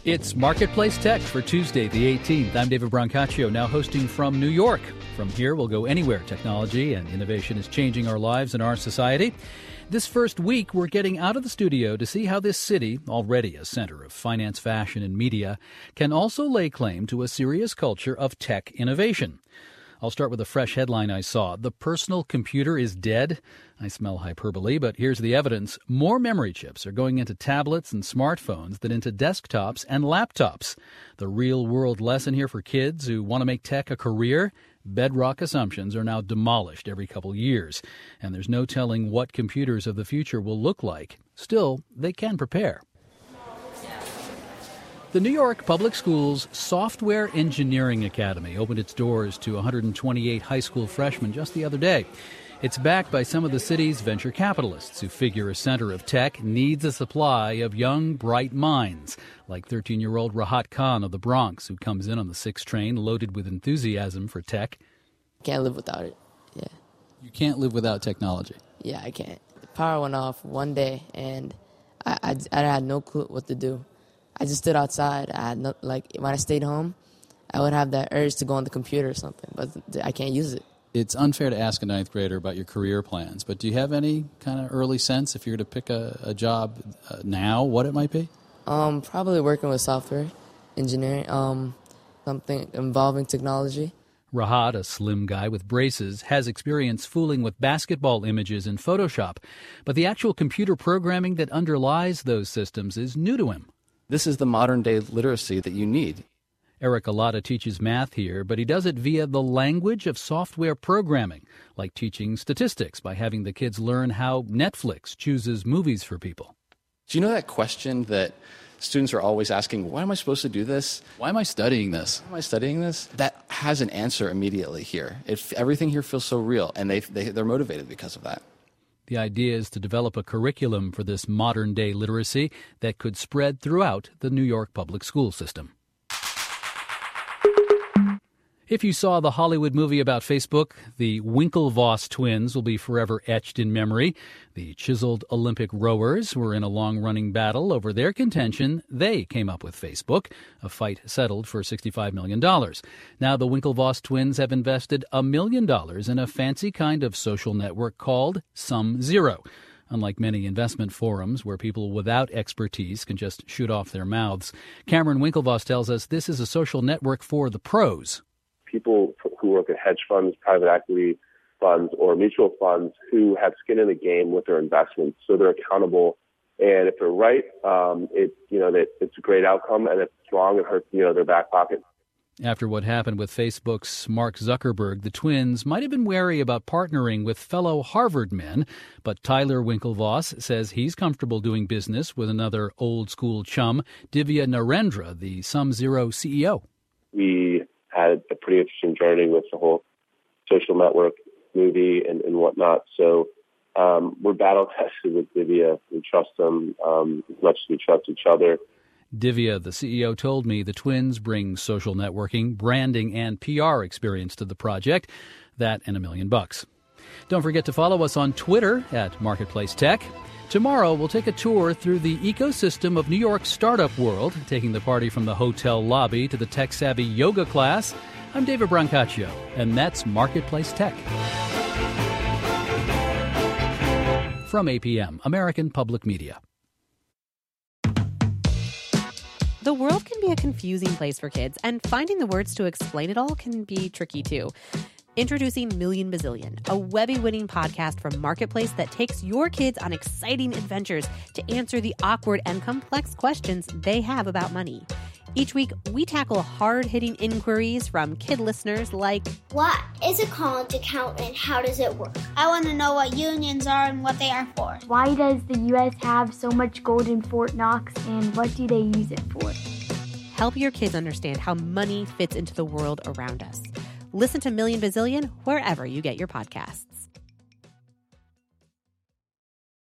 It's Marketplace Tech for Tuesday, the 18th. I'm David Brancaccio, now hosting from New York. From here, we'll go anywhere technology and innovation is changing our lives and our society. This first week, we're getting out of the studio to see how this city, already a center of finance, fashion, and media, can also lay claim to a serious culture of tech innovation. I'll start with a fresh headline I saw. The personal computer is dead. I smell hyperbole, but here's the evidence. More memory chips are going into tablets and smartphones than into desktops and laptops. The real-world lesson here for kids who want to make tech a career? Bedrock assumptions are now demolished every couple years, and there's no telling what computers of the future will look like. Still, they can prepare. The New York Public Schools Software Engineering Academy opened its doors to 128 high school freshmen just the other day. It's backed by some of the city's venture capitalists who figure a center of tech needs a supply of young, bright minds, like 13-year-old Rahat Khan of the Bronx, who comes in on the 6 train loaded with enthusiasm for tech. Can't live without it, yeah. You can't live without technology? Yeah, I can't. The power went off one day, and I had no clue what to do. I just stood outside. I had no, when I stayed home, I would have that urge to go on the computer or something, but I can't use it. It's unfair to ask a 9th grader about your career plans, but do you have any kind of early sense if you were to pick a job now, what it might be? Probably working with software engineering, something involving technology. Rahat, a slim guy with braces, has experience fooling with basketball images in Photoshop, but the actual computer programming that underlies those systems is new to him. This is the modern-day literacy that you need. Eric Alata teaches math here, but he does it via the language of software programming, like teaching statistics by having the kids learn how Netflix chooses movies for people. Do you know that question that students are always asking, why am I supposed to do this? Why am I studying this? Why am I studying this? That has an answer immediately here. Everything here feels so real, and they're motivated because of that. The idea is to develop a curriculum for this modern-day literacy that could spread throughout the New York public school system. If you saw the Hollywood movie about Facebook, the Winklevoss twins will be forever etched in memory. The chiseled Olympic rowers were in a long-running battle over their contention. They came up with Facebook, a fight settled for $65 million. Now the Winklevoss twins have invested $1 million in a fancy kind of social network called SumZero. Unlike many investment forums where people without expertise can just shoot off their mouths, Cameron Winklevoss tells us this is a social network for the pros. People who work at hedge funds, private equity funds, or mutual funds who have skin in the game with their investments, so they're accountable. And if they're right, it's a great outcome, and if it's wrong, it hurts their back pocket. After what happened with Facebook's Mark Zuckerberg, the twins might have been wary about partnering with fellow Harvard men, but Tyler Winklevoss says he's comfortable doing business with another old-school chum, Divya Narendra, the SumZero CEO. We had a pretty interesting journey with the whole social network movie and whatnot. So we're battle-tested with Divya. We trust them as much as we trust each other. Divya, the CEO, told me the twins bring social networking, branding, and PR experience to the project. That and $1 million. Don't forget to follow us on Twitter at Marketplace Tech. Tomorrow, we'll take a tour through the ecosystem of New York's startup world, taking the party from the hotel lobby to the tech-savvy yoga class. I'm David Brancaccio, and that's Marketplace Tech. From APM, American Public Media. The world can be a confusing place for kids, and finding the words to explain it all can be tricky, too. Introducing Million Bazillion, a Webby-winning podcast from Marketplace that takes your kids on exciting adventures to answer the awkward and complex questions they have about money. Each week, we tackle hard-hitting inquiries from kid listeners like, what is a college account and how does it work? I want to know what unions are and what they are for. Why does the U.S. have so much gold in Fort Knox and what do they use it for? Help your kids understand how money fits into the world around us. Listen to Million Bazillion wherever you get your podcasts.